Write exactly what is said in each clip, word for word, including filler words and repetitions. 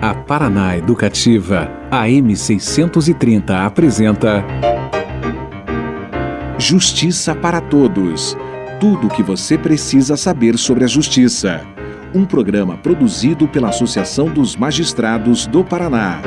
A Paraná Educativa, A M seiscentos e trinta apresenta Justiça para Todos. Tudo o que você precisa saber sobre a justiça. Um programa produzido pela Associação dos Magistrados do Paraná.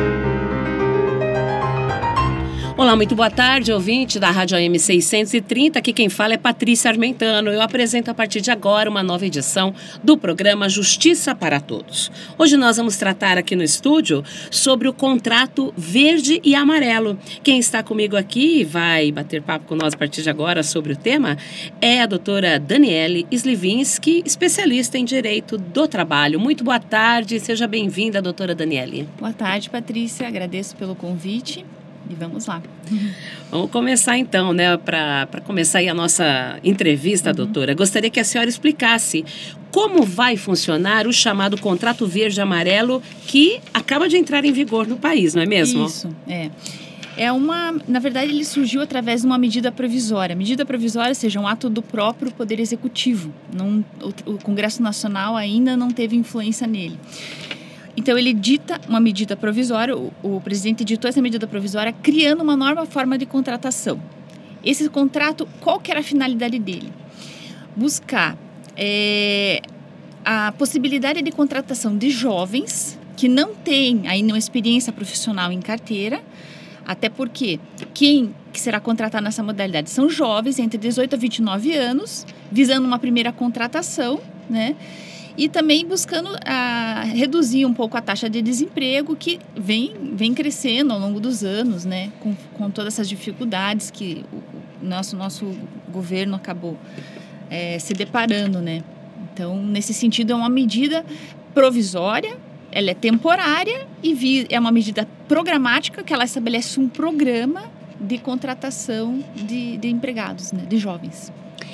Olá, muito boa tarde, ouvinte da Rádio A M seiscentos e trinta. Aqui quem fala é Patrícia Armentano. Eu apresento a partir de agora uma nova edição do programa Justiça para Todos. Hoje nós vamos tratar aqui no estúdio sobre o contrato verde e amarelo. Quem está comigo aqui e vai bater papo com nós a partir de agora sobre o tema é a doutora Daniele Slivinski, especialista em Direito do Trabalho. Muito boa tarde, seja bem-vinda, doutora Daniele. Boa tarde, Patrícia. Agradeço pelo convite. E vamos lá. Vamos começar então, né? Para começar aí a nossa entrevista, uhum. doutora, gostaria que a senhora explicasse como vai funcionar o chamado contrato verde e amarelo que acaba de entrar em vigor no país, não é mesmo? Isso, é. É uma, na verdade, ele surgiu através de uma medida provisória. Medida provisória, ou seja, um ato do próprio Poder Executivo. Não, o, o Congresso Nacional ainda não teve influência nele. Então, ele dita uma medida provisória, o, o presidente editou essa medida provisória, criando uma nova forma de contratação. Esse contrato, qual que era a finalidade dele? Buscar é, a possibilidade de contratação de jovens que não têm ainda uma experiência profissional em carteira, até porque quem que será contratado nessa modalidade são jovens entre dezoito a vinte e nove anos, visando uma primeira contratação, né? E também buscando a, reduzir um pouco a taxa de desemprego que vem, vem crescendo ao longo dos anos, né? Com, com todas essas dificuldades que o nosso, nosso governo acabou é, se deparando, né? Então, nesse sentido, é uma medida provisória, ela é temporária e vi, é uma medida programática que ela estabelece um programa de contratação de, de empregados, né? De jovens.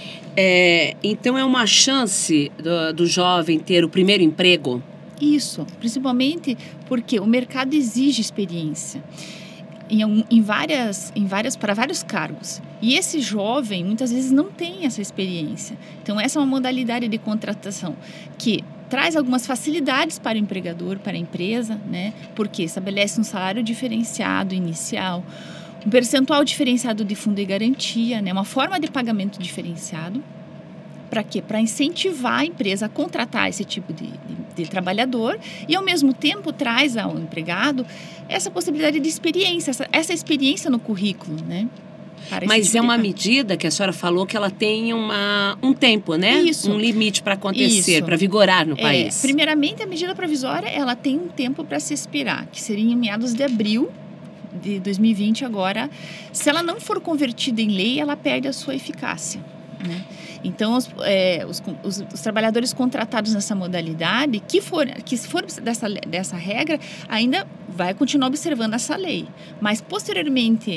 É, então é uma chance do, do jovem ter o primeiro emprego? Isso, principalmente porque o mercado exige experiência em, em várias, em várias, para vários cargos. E esse jovem muitas vezes não tem essa experiência. Então essa é uma modalidade de contratação que traz algumas facilidades para o empregador, para a empresa, né? Porque estabelece um salário diferenciado inicial, um percentual diferenciado de fundo de garantia, né? Uma forma de pagamento diferenciado. Para quê? Para incentivar a empresa a contratar esse tipo de, de, de trabalhador e, ao mesmo tempo, traz ao empregado essa possibilidade de experiência, essa, essa experiência no currículo, né? Mas tipo é uma de... medida que a senhora falou que ela tem uma, um tempo, né? Isso. Um limite para acontecer, para vigorar no é, país. Primeiramente, a medida provisória ela tem um tempo para se expirar, que seria em meados de abril de dois mil e vinte agora. Se ela não for convertida em lei, ela perde a sua eficácia, né? Então, os, é, os, os, os trabalhadores contratados nessa modalidade, que for, que for dessa, dessa regra, ainda vai continuar observando essa lei. Mas, posteriormente,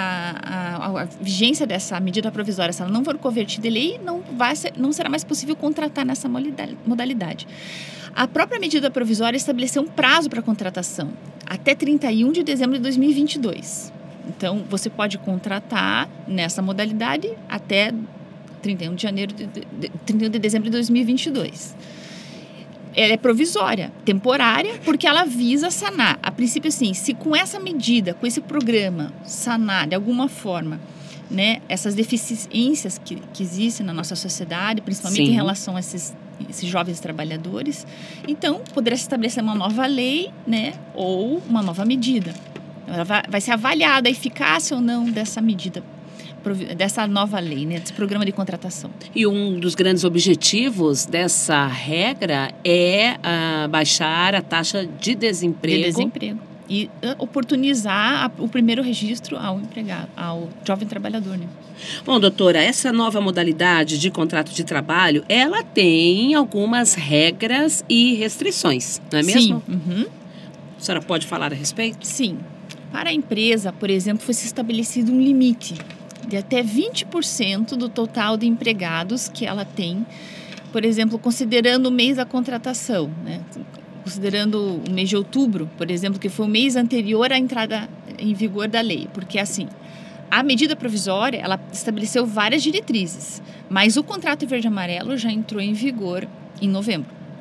a, a, a vigência dessa medida provisória, se ela não for convertida em lei, não, vai ser, não será mais possível contratar nessa modalidade. A própria medida provisória estabeleceu um prazo para a contratação, até trinta e um de dezembro de dois mil e vinte e dois. Então, você pode contratar nessa modalidade até trinta e um de janeiro de, de, de, trinta e um de dezembro de dois mil e vinte e dois. Ela é provisória, temporária, porque ela visa sanar. A princípio, assim, se com essa medida, com esse programa, sanar de alguma forma, né, essas deficiências que, que existem na nossa sociedade, principalmente Sim. em relação a esses, esses jovens trabalhadores, então poderá se estabelecer uma nova lei, né, ou uma nova medida. Ela vai, vai ser avaliada a eficácia ou não dessa medida, dessa nova lei, né, desse programa de contratação. E um dos grandes objetivos dessa regra é uh, baixar a taxa de desemprego. De desemprego. E uh, oportunizar a, o primeiro registro ao empregado, ao jovem trabalhador, né? Bom, doutora, essa nova modalidade de contrato de trabalho, ela tem algumas regras e restrições, não é mesmo? Sim. Uhum. A senhora pode falar a respeito? Sim. Para a empresa, por exemplo, foi estabelecido um limite de até vinte por cento do total de empregados que ela tem, por exemplo, considerando o mês da contratação, né? Considerando o mês de outubro, por exemplo, que foi o mês anterior à entrada em vigor da lei, porque assim, a medida provisória, ela estabeleceu várias diretrizes, mas o contrato verde e amarelo já entrou em vigor em novembro.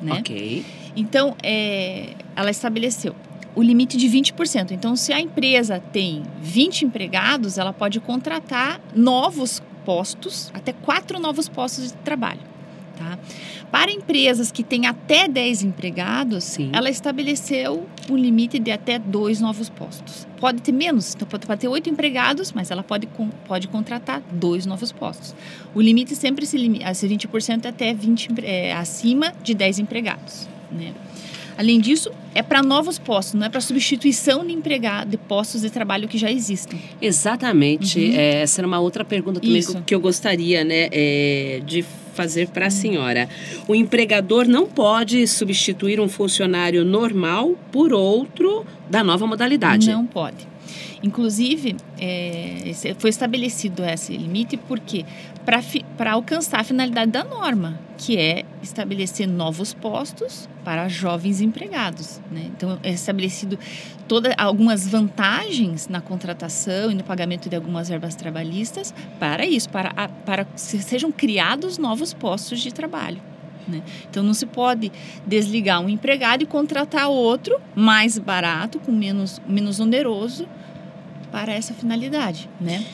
né? Ok. Então, é, ela estabeleceu o limite de vinte por cento. Então, se a empresa tem vinte empregados, ela pode contratar novos postos, até quatro novos postos de trabalho. Tá? Para empresas que têm até dez empregados, Sim. ela estabeleceu um limite de até dois novos postos. Pode ter menos, então pode, pode ter oito empregados, mas ela pode, pode contratar dois novos postos. O limite sempre, esse, esse vinte por cento é até vinte, é, acima de dez empregados, né? Além disso, é para novos postos, não é para substituição de empregado, de postos de trabalho que já existem. Exatamente. Uhum. É, essa era uma outra pergunta também Isso. que eu gostaria, né, é, de fazer para a senhora. O empregador não pode substituir um funcionário normal por outro da nova modalidade. Não pode. Inclusive, é, foi estabelecido esse limite porque para alcançar a finalidade da norma, que é estabelecer novos postos para jovens empregados, né? Então, é estabelecido toda, algumas vantagens na contratação e no pagamento de algumas verbas trabalhistas para isso, para, para que sejam criados novos postos de trabalho. Né? Então, não se pode desligar um empregado e contratar outro mais barato, com menos, menos oneroso, para essa finalidade, né?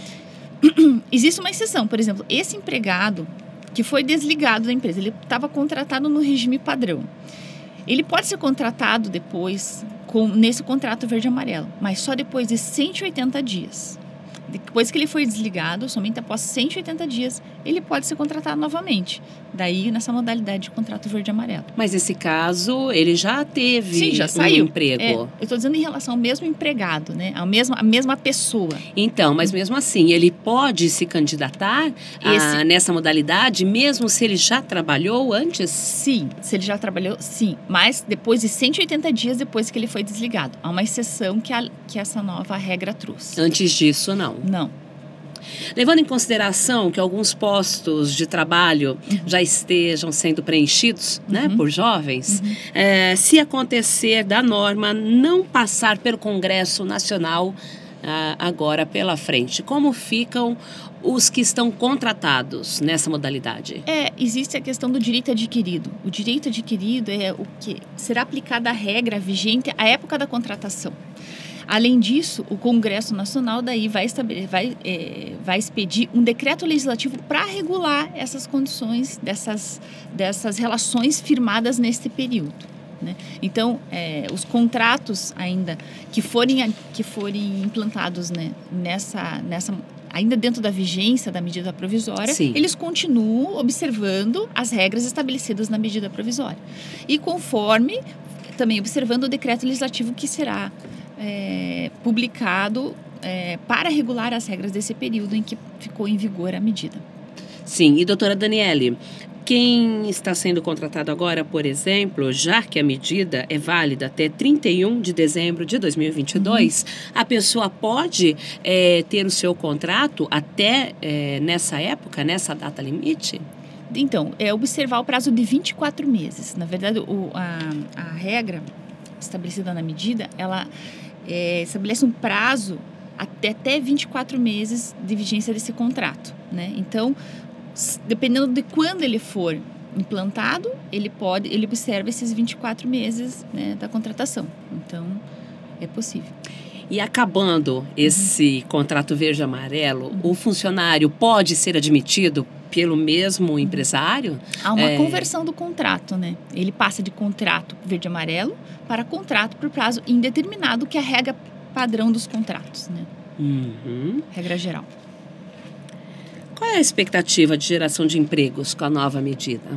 Existe uma exceção, por exemplo, esse empregado que foi desligado da empresa, ele estava contratado no regime padrão. Ele pode ser contratado depois com, nesse contrato verde e amarelo, mas só depois de cento e oitenta dias. Depois que ele foi desligado, somente após cento e oitenta dias, ele pode ser contratado novamente. Daí, nessa modalidade de contrato verde e amarelo. Mas nesse caso, ele já teve Sim, já saiu. um emprego. É, eu estou dizendo em relação ao mesmo empregado, né? A mesma, a mesma pessoa. Então, mas mesmo assim, ele pode se candidatar Esse... a, nessa modalidade, mesmo se ele já trabalhou antes? Sim, se ele já trabalhou, sim. Mas depois de cento e oitenta dias depois que ele foi desligado. Há uma exceção que, a, que essa nova regra trouxe. Antes disso, não. Não. Levando em consideração que alguns postos de trabalho uhum. já estejam sendo preenchidos uhum. né, por jovens, uhum. é, se acontecer da norma não passar pelo Congresso Nacional ah, agora pela frente, como ficam os que estão contratados nessa modalidade? É, existe a questão do direito adquirido. O direito adquirido é o que será aplicada a regra vigente à época da contratação. Além disso, o Congresso Nacional daí vai, estabelecer, vai, é, vai expedir um decreto legislativo para regular essas condições, dessas, dessas relações firmadas neste período. Né? Então, é, os contratos ainda que forem, que forem implantados né, nessa, nessa, ainda dentro da vigência da medida provisória, Sim. eles continuam observando as regras estabelecidas na medida provisória. E conforme, também observando o decreto legislativo que será É, publicado é, para regular as regras desse período em que ficou em vigor a medida. Sim, e doutora Daniele, quem está sendo contratado agora, por exemplo, já que a medida é válida até trinta e um de dezembro de dois mil e vinte e dois, uhum. a pessoa pode é, ter o seu contrato até é, nessa época, nessa data limite? Então, é observar o prazo de vinte e quatro meses. Na verdade, o, a, a regra estabelecida na medida, ela é, estabelece um prazo até, até vinte e quatro meses de vigência desse contrato, né? Então, dependendo de quando ele for implantado, ele pode, ele observa esses vinte e quatro meses né, da contratação. Então, é possível. E acabando esse uhum. contrato verde e amarelo, uhum. o funcionário pode ser admitido pelo mesmo empresário? Há uma é... conversão do contrato, né? Ele passa de contrato verde e amarelo para contrato por prazo indeterminado, que é a regra padrão dos contratos, né? Uhum. Regra geral. Qual é a expectativa de geração de empregos com a nova medida?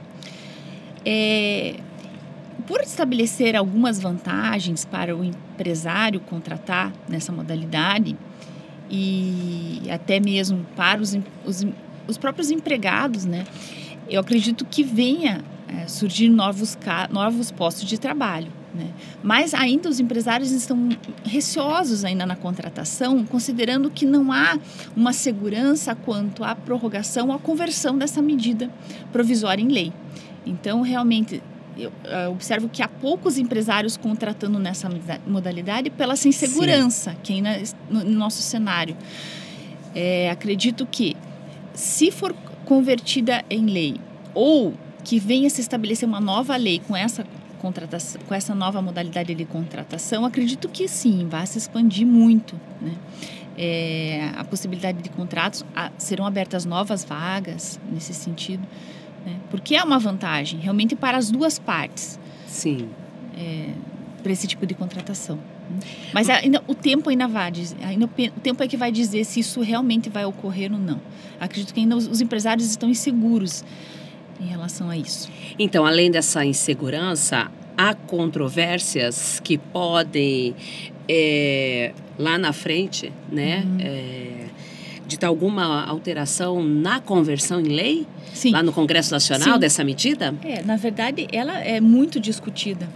É... Por estabelecer algumas vantagens para o empresário contratar nessa modalidade e até mesmo para os, os, os próprios empregados, né? Eu acredito que venha é, surgir novos, novos postos de trabalho, né? Mas ainda os empresários estão receosos ainda na contratação, considerando que não há uma segurança quanto à prorrogação ou à conversão dessa medida provisória em lei. Então, realmente... Eu observo que há poucos empresários contratando nessa modalidade pela essa insegurança Sim. que ainda no nosso cenário. É, acredito que, se for convertida em lei ou que venha se estabelecer uma nova lei com essa contratação, com essa nova modalidade de contratação, acredito que sim, vai se expandir muito, né? É, a possibilidade de contratos, a, serão abertas novas vagas nesse sentido, né? Porque é uma vantagem realmente para as duas partes. Sim. É, para esse tipo de contratação. Mas ainda, o tempo ainda vai dizer, ainda, o tempo é que vai dizer se isso realmente vai ocorrer ou não. Acredito que ainda os, os empresários estão inseguros em relação a isso. Então, além dessa insegurança, há controvérsias que podem, é, lá na frente, né, uhum. é, ditar alguma alteração na conversão em lei? Sim. Lá no Congresso Nacional, sim, dessa medida? É, na verdade, ela é muito discutida.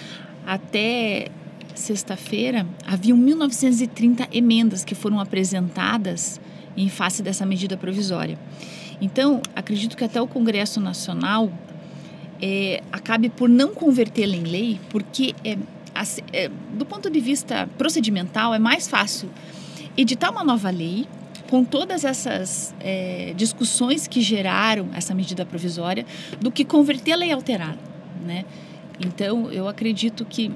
Até sexta-feira, haviam mil novecentas e trinta emendas que foram apresentadas em face dessa medida provisória. Então, acredito que até o Congresso Nacional é, acabe por não convertê-la em lei, porque é, é, do ponto de vista procedimental é mais fácil editar uma nova lei com todas essas é, discussões que geraram essa medida provisória do que convertê-la e alterá-la, né? Então, eu acredito que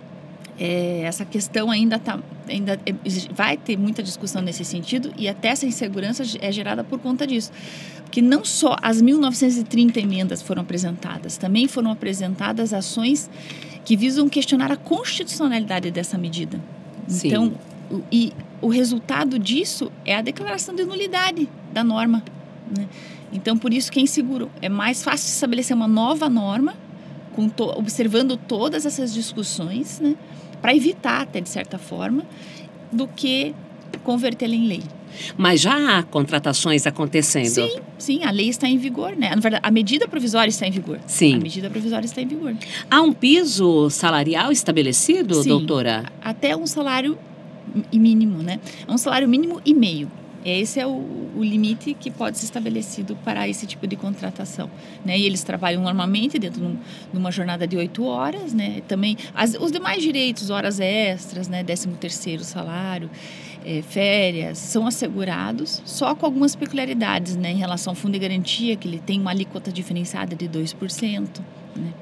é, essa questão ainda, tá, ainda é, vai ter muita discussão nesse sentido, e até essa insegurança é gerada por conta disso. Porque não só as mil novecentas e trinta emendas foram apresentadas, também foram apresentadas ações que visam questionar a constitucionalidade dessa medida. Sim. Então, o, e o resultado disso é a declaração de nulidade da norma, né? Então, por isso que é inseguro. É mais fácil estabelecer uma nova norma, com to, observando todas essas discussões, né, para evitar, até de certa forma, do que convertê-la em lei. Mas já há contratações acontecendo? Sim, sim, a lei está em vigor, né? Na verdade, a medida provisória está em vigor. Sim. A medida provisória está em vigor. Há um piso salarial estabelecido, sim, doutora? Até um salário mínimo, né? É um salário mínimo e meio. Esse é o, o limite que pode ser estabelecido para esse tipo de contratação, né? E eles trabalham normalmente dentro de uma jornada de oito horas, né? Também as, os demais direitos, horas extras, né? Décimo terceiro salário, é, férias, são assegurados, só com algumas peculiaridades, né? Em relação ao fundo de garantia, que ele tem uma alíquota diferenciada de dois por cento, né?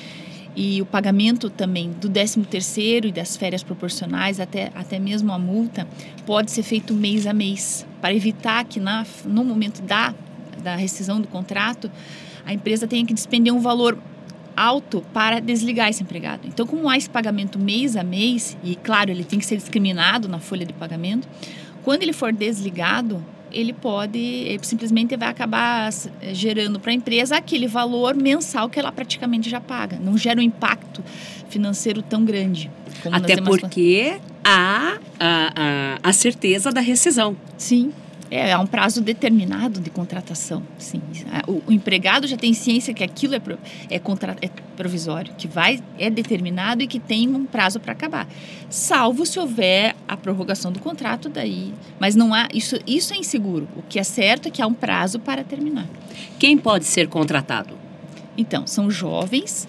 E o pagamento também do décimo terceiro e das férias proporcionais, até, até mesmo a multa, pode ser feito mês a mês, para evitar que na, no momento da, da rescisão do contrato, a empresa tenha que despender um valor alto para desligar esse empregado. Então, como há esse pagamento mês a mês, e claro, ele tem que ser discriminado na folha de pagamento, quando ele for desligado, ele pode, ele simplesmente vai acabar gerando para a empresa aquele valor mensal que ela praticamente já paga. Não gera um impacto financeiro tão grande. Como Até porque há a, a, a certeza da rescisão. Sim, é, é um prazo determinado de contratação. Sim. O, o empregado já tem ciência que aquilo é, pro, é, contra, é provisório, que vai, é determinado e que tem um prazo para acabar. Salvo se houver a prorrogação do contrato, daí. Mas não há, isso, isso é inseguro. O que é certo é que há um prazo para terminar. Quem pode ser contratado? Então, são jovens,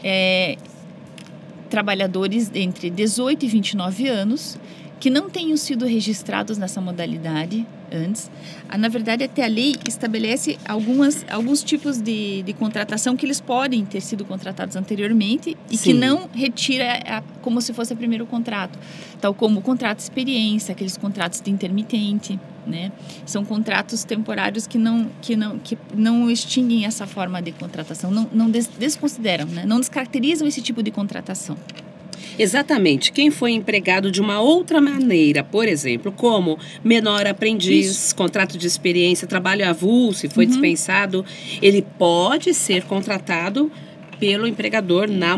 é, trabalhadores entre dezoito e vinte e nove anos, que não tenham sido registrados nessa modalidade antes. Na verdade, até a lei estabelece algumas, alguns tipos de, de contratação que eles podem ter sido contratados anteriormente e Sim. que não retira a, como se fosse o primeiro contrato, tal como o contrato de experiência, aqueles contratos de intermitente, né? São contratos temporários que não, que não, que não extinguem essa forma de contratação, não, não des, desconsideram, né? Não descaracterizam esse tipo de contratação. Exatamente. Quem foi empregado de uma outra maneira, por exemplo, como menor aprendiz, Isso. contrato de experiência, trabalho avulso, se foi uhum. dispensado, ele pode ser contratado pelo empregador na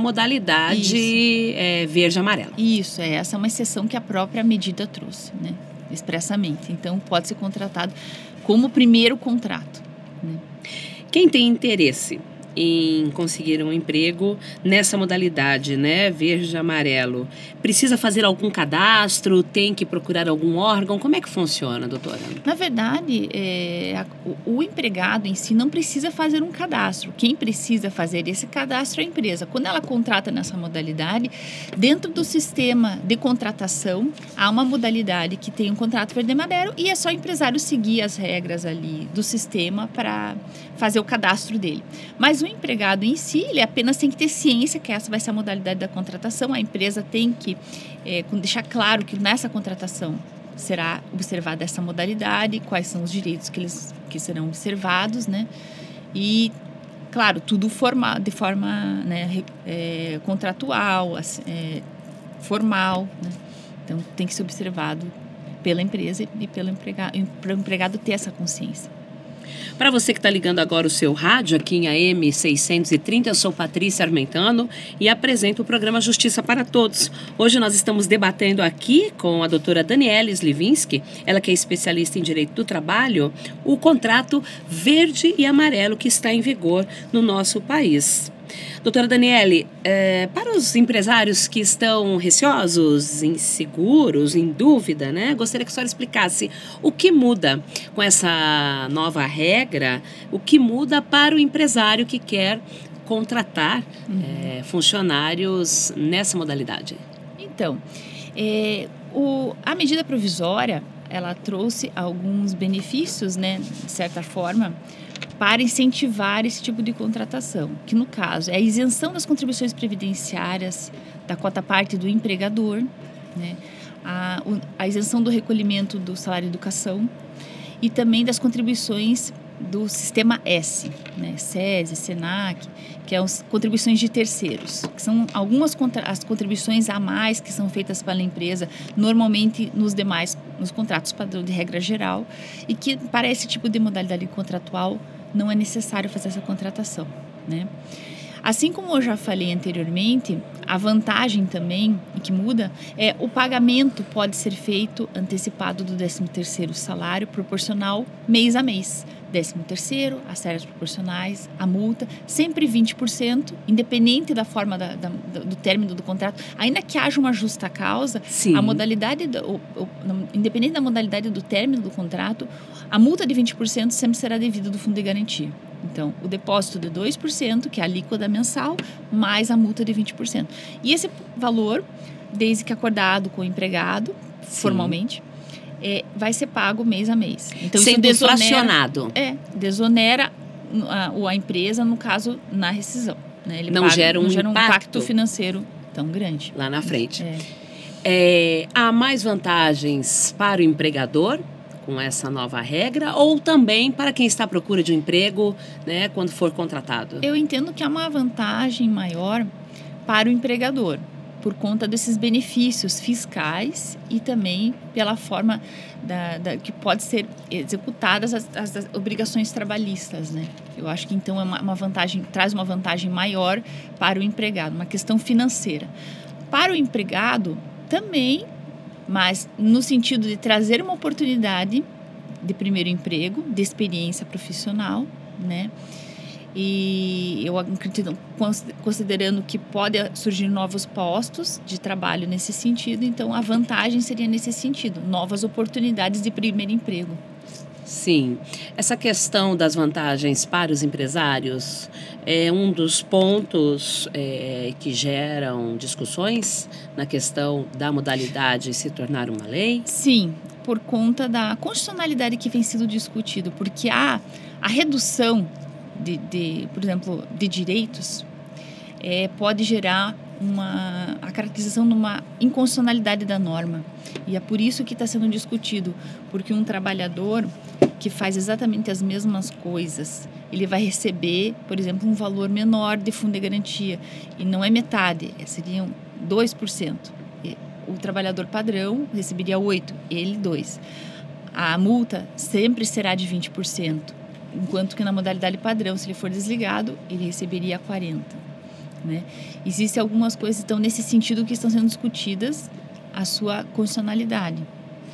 modalidade é, verde-amarelo. Isso, é, essa é uma exceção que a própria medida trouxe, né? Expressamente. Então, pode ser contratado como primeiro contrato, né? Quem tem interesse em conseguir um emprego nessa modalidade, né, verde e amarelo, precisa fazer algum cadastro, tem que procurar algum órgão? Como é que funciona, doutora? Na verdade, é, a, o, o empregado em si não precisa fazer um cadastro. Quem precisa fazer esse cadastro é a empresa. Quando ela contrata nessa modalidade, dentro do sistema de contratação, há uma modalidade que tem um contrato verde e amarelo e é só o empresário seguir as regras ali do sistema para fazer o cadastro dele. Mas Mas o empregado em si, ele apenas tem que ter ciência que essa vai ser a modalidade da contratação. A empresa tem que é, deixar claro que nessa contratação será observada essa modalidade, quais são os direitos que, eles, que serão observados, né? E, claro, tudo forma, de forma né, é, contratual, é, formal, né? Então, tem que ser observado pela empresa e pelo empregado, para o empregado ter essa consciência. Para você que está ligando agora o seu rádio aqui em A M seiscentos e trinta, eu sou Patrícia Armentano e apresento o programa Justiça para Todos. Hoje nós estamos debatendo aqui com a doutora Daniele Slivinski, ela que é especialista em Direito do Trabalho, o contrato verde e amarelo que está em vigor no nosso país. Doutora Daniele, é, para os empresários que estão receosos, inseguros, em dúvida, né, gostaria que a senhora explicasse o que muda com essa nova regra, o que muda para o empresário que quer contratar uhum. é, funcionários nessa modalidade. Então, é, o, a medida provisória, ela trouxe alguns benefícios, né, de certa forma, para incentivar esse tipo de contratação, que no caso é a isenção das contribuições previdenciárias da quota-parte do empregador, né? a, a isenção do recolhimento do salário de educação e também das contribuições do Sistema S, né? SESI, SENAC, que são as contribuições de terceiros, que são algumas contra, as contribuições a mais que são feitas pela empresa, normalmente nos demais, nos contratos padrão de regra geral, e que para esse tipo de modalidade contratual não é necessário fazer essa contratação, né? Assim como eu já falei anteriormente, a vantagem também que muda é o pagamento pode ser feito antecipado do décimo terceiro salário proporcional mês a mês. décimo terceiro, as séries proporcionais, a multa, sempre vinte por cento, independente da forma da, da, do término do contrato. Ainda que haja uma justa causa, Sim. a modalidade, do, o, o, independente da modalidade do término do contrato, a multa de vinte por cento sempre será devida do fundo de garantia. Então, o depósito de dois por cento, que é a alíquota mensal, mais a multa de vinte por cento. E esse valor, desde que acordado com o empregado, Sim. formalmente, é, vai ser pago mês a mês. Então, Sendo isso desonera, fracionado. É, desonera a, a empresa, no caso, na rescisão. Né? Ele não paga, gera um não gera um impacto, impacto financeiro tão grande. Lá na frente. É. É, há mais vantagens para o empregador com essa nova regra ou também para quem está à procura de um emprego, né, quando for contratado? Eu entendo que há uma vantagem maior para o empregador, por conta desses benefícios fiscais e também pela forma da, da, que pode ser executadas as, as, as obrigações trabalhistas, né? Eu acho que então é uma, uma vantagem, traz uma vantagem maior para o empregado, uma questão financeira. Para o empregado também, mas no sentido de trazer uma oportunidade de primeiro emprego, de experiência profissional, né? E eu acredito, considerando que pode surgir novos postos de trabalho nesse sentido, então a vantagem seria nesse sentido, novas oportunidades de primeiro emprego. Sim, essa questão das vantagens para os empresários é um dos pontos é, que geram discussões na questão da modalidade se tornar uma lei? Sim, por conta da constitucionalidade que vem sendo discutido, porque há a redução De, de, por exemplo, de direitos, é, pode gerar uma, a caracterização de uma inconstitucionalidade da norma. E é por isso que está sendo discutido, porque um trabalhador que faz exatamente as mesmas coisas, ele vai receber, por exemplo, um valor menor de fundo de garantia. E não é metade, seriam dois por cento. O trabalhador padrão receberia oito por cento, ele dois por cento. A multa sempre será de vinte por cento. Enquanto que na modalidade padrão, se ele for desligado, ele receberia quarenta por cento. Né? Existem algumas coisas então, nesse sentido que estão sendo discutidas a sua constitucionalidade.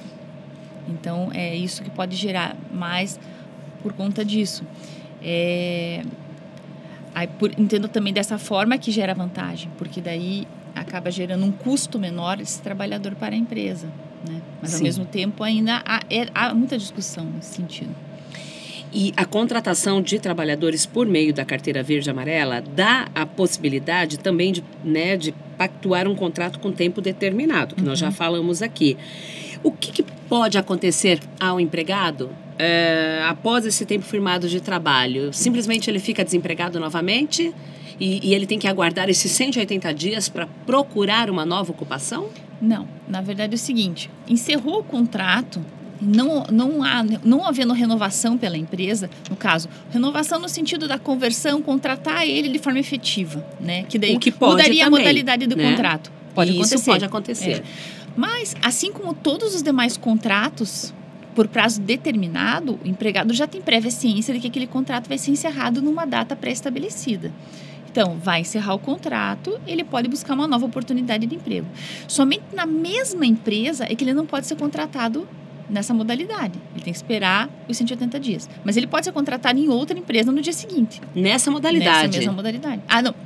Então, é isso que pode gerar mais por conta disso. É, aí, por, entendo também dessa forma que gera vantagem, porque daí acaba gerando um custo menor esse trabalhador para a empresa. Né? Mas, Sim. ao mesmo tempo, ainda há, é, há muita discussão nesse sentido. E a contratação de trabalhadores por meio da carteira verde e amarela dá a possibilidade também de, né, de pactuar um contrato com tempo determinado, que uhum. nós já falamos aqui. O que, que pode acontecer ao empregado é, após esse tempo firmado de trabalho, simplesmente ele fica desempregado novamente e, e ele tem que aguardar esses cento e oitenta dias para procurar uma nova ocupação? Não, na verdade é o seguinte, encerrou o contrato, não, não, há, não havendo renovação pela empresa, no caso, renovação no sentido da conversão, contratar ele de forma efetiva, né? Que daí o que pode mudaria também, a modalidade do né? contrato. Pode Isso acontecer. pode acontecer. É. Mas, assim como todos os demais contratos, por prazo determinado, o empregado já tem prévia ciência de que aquele contrato vai ser encerrado numa data pré-estabelecida. Então, vai encerrar o contrato, ele pode buscar uma nova oportunidade de emprego. Somente na mesma empresa é que ele não pode ser contratado nessa modalidade. Ele tem que esperar os cento e oitenta dias. Mas ele pode ser contratado em outra empresa no dia seguinte. Nessa modalidade? Nessa mesma modalidade. Ah, não.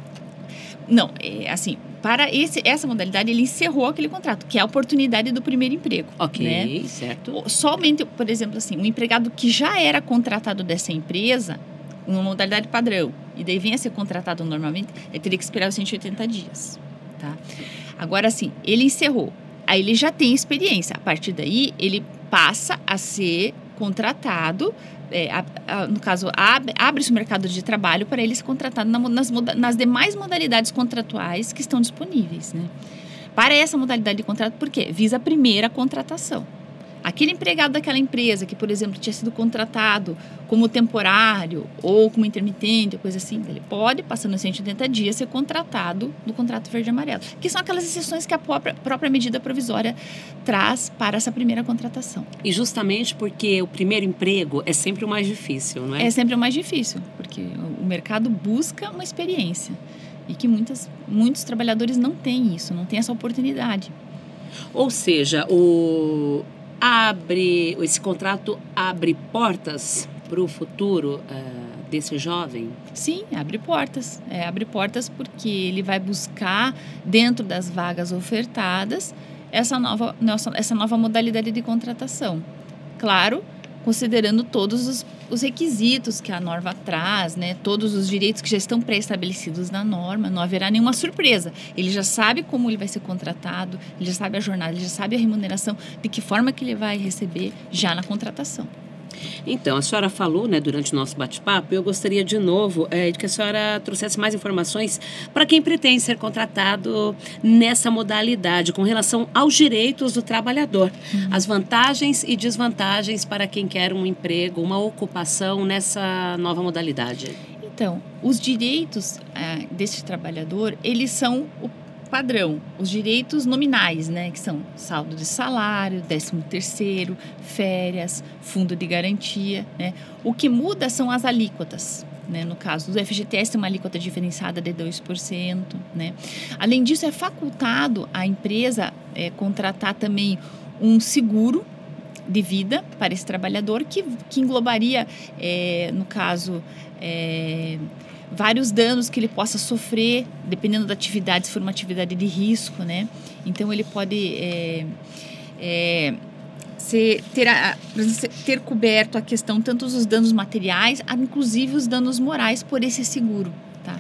Não, é, assim, para esse, essa modalidade, ele encerrou aquele contrato, que é a oportunidade do primeiro emprego. Ok, né? certo. Somente, por exemplo, assim, um empregado que já era contratado dessa empresa, uma modalidade padrão, e daí vem a ser contratado normalmente, ele teria que esperar os cento e oitenta dias, tá? Agora, assim, ele encerrou, aí ele já tem experiência. A partir daí, ele passa a ser contratado, é, a, a, no caso, ab, abre-se o mercado de trabalho para ele ser contratado na, nas, nas demais modalidades contratuais que estão disponíveis, né? Para essa modalidade de contrato, por quê? Visa a primeira contratação. Aquele empregado daquela empresa que, por exemplo, tinha sido contratado como temporário ou como intermitente, coisa assim, ele pode, passando cento e oitenta dias, ser contratado no contrato verde e amarelo, que são aquelas exceções que a própria, própria medida provisória traz para essa primeira contratação. E justamente porque o primeiro emprego é sempre o mais difícil, não é? É sempre o mais difícil, porque o mercado busca uma experiência e que muitas, muitos trabalhadores não têm isso, não têm essa oportunidade. Ou seja, o... abre esse contrato abre portas para o futuro uh, desse jovem? Sim, abre portas. É, abre portas porque ele vai buscar, dentro das vagas ofertadas, essa nova, essa nova modalidade de contratação. Claro, considerando todos os, os requisitos que a norma traz, né? Todos os direitos que já estão pré-estabelecidos na norma, não haverá nenhuma surpresa. Ele já sabe como ele vai ser contratado, ele já sabe a jornada, ele já sabe a remuneração, de que forma que ele vai receber já na contratação. Então, a senhora falou, né, durante o nosso bate-papo, eu gostaria de novo é, de que a senhora trouxesse mais informações para quem pretende ser contratado nessa modalidade, com relação aos direitos do trabalhador, uhum. as vantagens e desvantagens para quem quer um emprego, uma ocupação nessa nova modalidade. Então, os direitos é, desse trabalhador, eles são o padrão, os direitos nominais, né, que são saldo de salário, décimo terceiro, férias, fundo de garantia, né? O que muda são as alíquotas, né? No caso do F G T S tem uma alíquota diferenciada de dois por cento, né? Além disso, é facultado à empresa é, contratar também um seguro de vida para esse trabalhador que, que englobaria, é, no caso, é, vários danos que ele possa sofrer, dependendo da atividade, se for uma atividade de risco, né? Então, ele pode é, é, ser, ter, a, ter coberto a questão, tanto os danos materiais, inclusive os danos morais, por esse seguro, tá?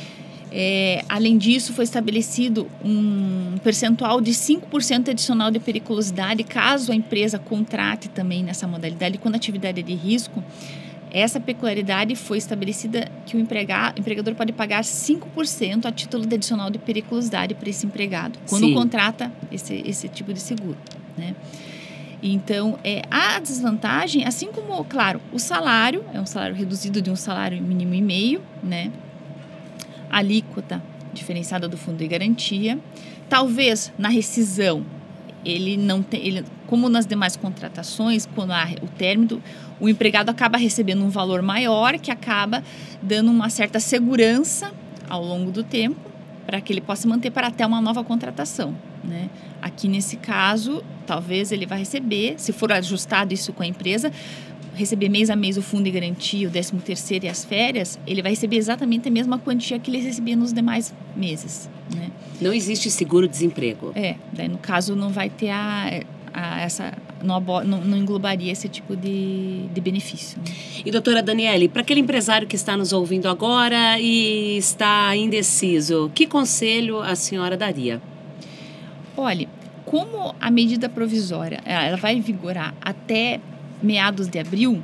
É, além disso, foi estabelecido um percentual de cinco por cento adicional de periculosidade, caso a empresa contrate também nessa modalidade, quando a atividade é de risco. Essa peculiaridade foi estabelecida que o empregado, empregador pode pagar cinco por cento a título de adicional de periculosidade para esse empregado, quando Sim. contrata esse, esse tipo de seguro, né? Então, é, a desvantagem, assim como, claro, o salário, é um salário reduzido de um salário mínimo e meio, né? A alíquota diferenciada do fundo de garantia. Talvez, na rescisão, ele não tem, ele, como nas demais contratações, quando há o término, o empregado acaba recebendo um valor maior, que acaba dando uma certa segurança ao longo do tempo, para que ele possa manter para até uma nova contratação, né? Aqui, nesse caso, talvez ele vai receber, se for ajustado isso com a empresa, receber mês a mês o fundo de garantia, o décimo terceiro e as férias, ele vai receber exatamente a mesma quantia que ele recebia nos demais meses, né? Não existe seguro-desemprego. É, daí no caso não vai ter a, a essa, não, não, não englobaria esse tipo de, de benefício. E doutora Daniele, para aquele empresário que está nos ouvindo agora e está indeciso, que conselho a senhora daria? Olha, como a medida provisória, ela vai vigorar até meados de abril,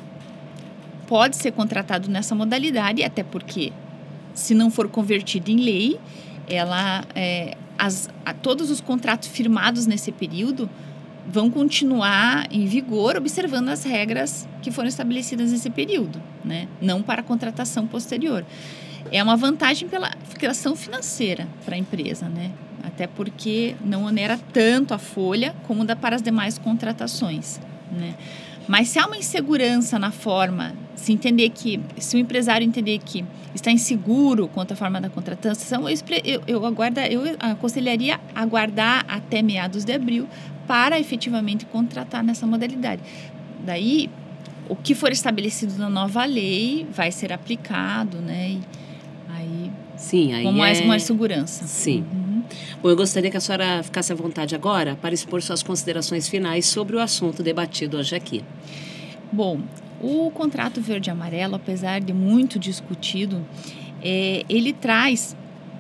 pode ser contratado nessa modalidade, até porque, se não for convertido em lei, ela, é, as, a, todos os contratos firmados nesse período vão continuar em vigor, observando as regras que foram estabelecidas nesse período, né? Não para a contratação posterior. É uma vantagem pela questão financeira para a empresa, né? Até porque não onera tanto a folha como dá para as demais contratações, né? Mas se há uma insegurança na forma, se entender que, se o empresário entender que está inseguro quanto à forma da contratação, eu, eu, eu, aguarda, eu aconselharia aguardar até meados de abril para efetivamente contratar nessa modalidade. Daí, o que for estabelecido na nova lei vai ser aplicado, né? E aí, Sim, aí com mais, é... mais segurança. Sim. Uhum. Bom, eu gostaria que a senhora ficasse à vontade agora para expor suas considerações finais sobre o assunto debatido hoje aqui. Bom, o contrato verde e amarelo, apesar de muito discutido, é, ele traz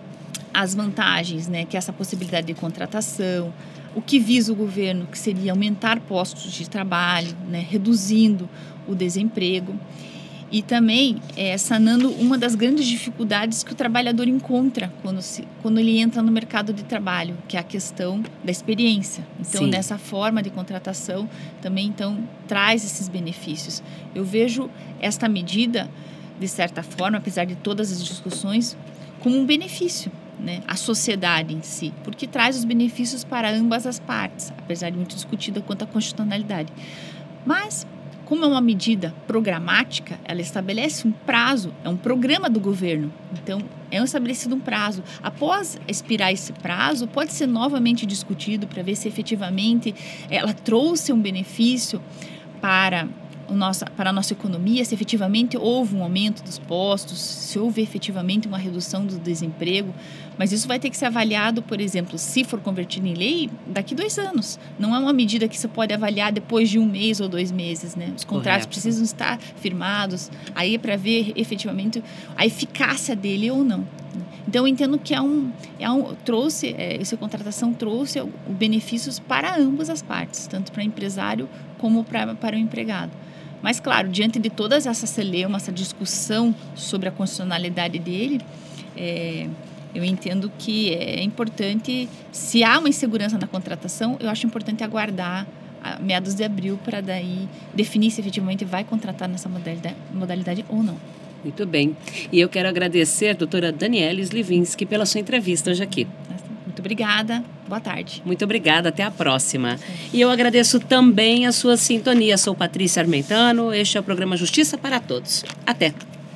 as vantagens, né, que é essa possibilidade de contratação, o que visa o governo, que seria aumentar postos de trabalho, né, reduzindo o desemprego. E também é, sanando uma das grandes dificuldades que o trabalhador encontra quando, se, quando ele entra no mercado de trabalho, que é a questão da experiência. Então, Sim. nessa forma de contratação, também então, traz esses benefícios. Eu vejo esta medida, de certa forma, apesar de todas as discussões, como um benefício, né, à sociedade em si, porque traz os benefícios para ambas as partes, apesar de muito discutida quanto à constitucionalidade. Mas, como é uma medida programática, ela estabelece um prazo, é um programa do governo. Então, é estabelecido um prazo. Após expirar esse prazo, pode ser novamente discutido para ver se efetivamente ela trouxe um benefício para, o nosso, para a nossa economia, se efetivamente houve um aumento dos postos, se houve efetivamente uma redução do desemprego. Mas isso vai ter que ser avaliado, por exemplo, se for convertido em lei, daqui dois anos. Não é uma medida que você pode avaliar depois de um mês ou dois meses, né? Os contratos Correto. precisam estar firmados, aí é para ver efetivamente a eficácia dele ou não. Então, eu entendo que é um, é um, trouxe, é, essa contratação trouxe o, o benefícios para ambas as partes, tanto para o empresário como pra, para o empregado. Mas, claro, diante de todas essas celeumas, essa discussão sobre a constitucionalidade dele, é, eu entendo que é importante, se há uma insegurança na contratação, eu acho importante aguardar a meados de abril para daí definir se efetivamente vai contratar nessa modalidade, modalidade ou não. Muito bem. E eu quero agradecer a doutora Daniela Slivinski pela sua entrevista hoje aqui. Muito obrigada. Boa tarde. Muito obrigada. Até a próxima. E eu agradeço também a sua sintonia. Sou Patrícia Armentano. Este é o programa Justiça para Todos. Até.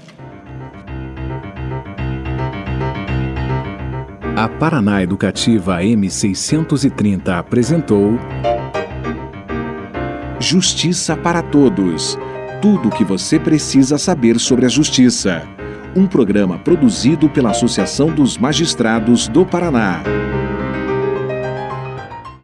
A Paraná Educativa M seiscentos e trinta apresentou Justiça para Todos. Tudo o que você precisa saber sobre a justiça. Um programa produzido pela Associação dos Magistrados do Paraná.